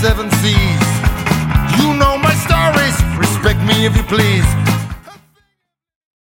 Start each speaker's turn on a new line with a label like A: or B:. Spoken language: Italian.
A: seven seas. You know my stories, respect me if you please.